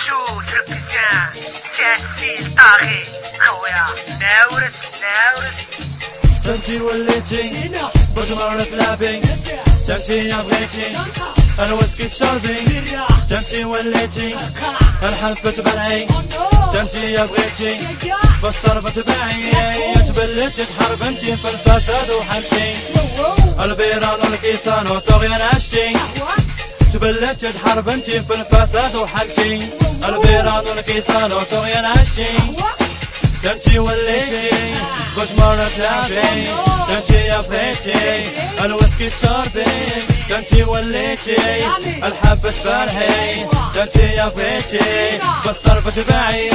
شوز ركزان سات سيل طاغي خويا ناورس تنتي وليتي باش مرة تلعبي تنتي يا بغيتي انا وسكيت شربي تنتي وليتي الحب تبلعي تنتي يا بغيتي بس صرفة تبعي تبلت تحارب انتي في الفساد وحالتي البيران والكيسان وطغيان عشتي تبلت تحارب انتي في الفساد وحالتي البيران والكيسان وطغيان عشتي تنتي وليتي باش مرة تلعبي تنتي يا بغيتي الوسكي تشربي تنتي وليتي الحب تفرحي تنتي يا بغيتي بس صرفة تبعي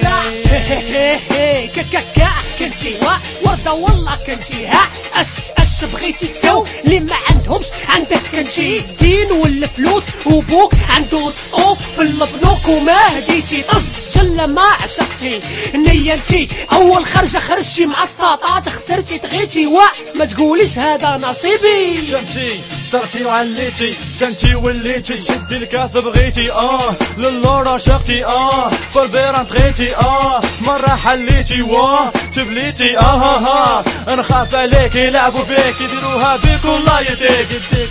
كنتي وردة والله كنتي ها اش بغيتي سو اللي ما عندهمش عندك كنتي زين ولا فلوس وبوك عنده سقوف في البنوك وما هديتي شلا ما عشقتي نينتي اول خرجة خرجتي مع الساطات خسرتي تغيتي ما تقوليش هذا نصيبي تنتي درتي وعليتي تنتي وليتي شدي الكاس بغيتي للورا شقتي في البيران تغيتي مرة حليتي تبليتي نخاف عليك يلعبوا بيك يديروها بيك والله يديك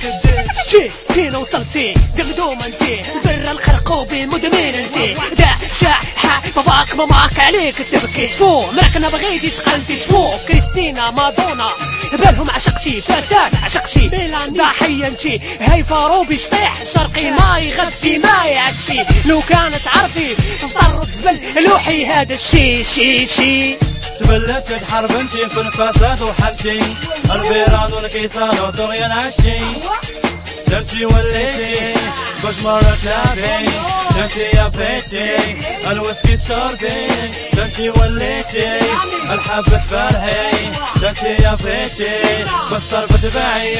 شتي فين وصلتي دمدوم انتي برا الخرقوب مدمن انتي دا شاحة باباك ماماك عليك تبكي تفوق مركنا بغيتي تقلبي تفوق كريستينا مادونا بالهم عشقتي فساد عشقتي ضحية انتي هاي فاروبي شطيح شرقي ما يغدي ما يعشي لو كانت عرفي فطر زبل لوحي هذا الشي تبلت تحارب انتي في الفساد وحالتي البيران والكيسان وطغيان عشي تنتي وليتي باش مرة تلعبي تنتي يا بغيتي الوسكي تشربي تنتي وليتي الحب تفرحي تنتي يا بغيتي بس صرفة تبعي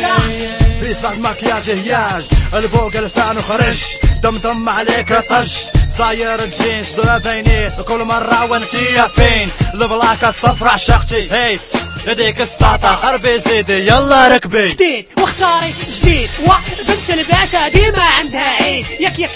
في صح مكياج هياج الفوق لسانه خرج دمدم عليك طش صاير الجينز دول بيني كل مرة وانتي فين البلاكة الصفرا عشقتي هي يديك الساطة خربي زيدي يلا ركبي جديد واختاري جديد بنت الباشا ديما عندها عيد ياك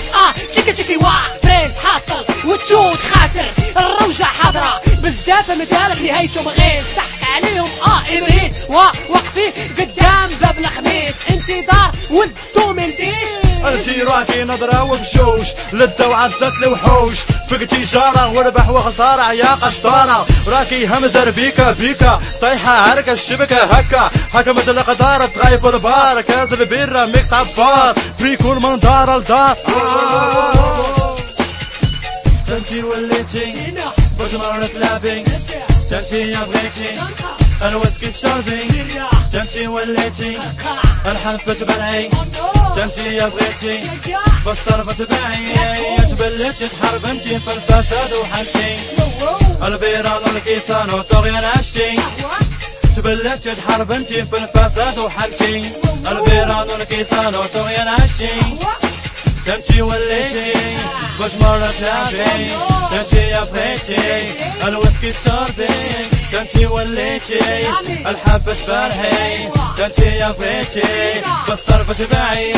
تشيكي فريز حاصل وتشوش خاسر الروجة حاضرة بزاف مثالك نهايتهم غيز ضحك عليهم ابريد واقفين قدام باب الخميس انتظار ودو من انتي راكي نظرة وبشوش للدو عدت الوحوش فيك تجارة وربح وخسارة يا قشطارة راكي همزر بيكا طيحة عركة الشبكة هكا مثل القدارة تغايف البار كاز البيرة ميكس عبار بريكول من دار لدار تنتي وليتي باش مرة تلعبي تنتي يا بغيتي الوسكي تشربي تنتي وليتي الحب تبلعي تنتي يا بغيتي بس صرفة تبعي تبلت تحارب انتي في الفساد وحالتي البيران والكيسان وطغيان عشتي تبلت تحارب انتي في الفساد وحالتي البيران والكيسان وطغيان عشتي تنتي وليتي باش مرة تلعبي تنتي يا بغيتي الوسكي تشربي تنتي وليتي الحب تفرحي تنتي يا بغيتي بس صرفة تبعي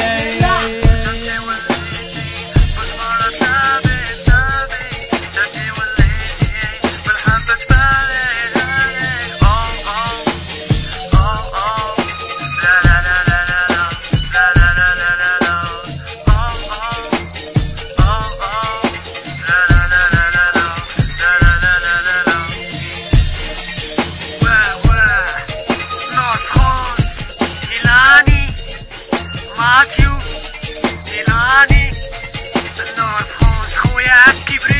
ماتيو ميلاني النور فرانس خويا كبر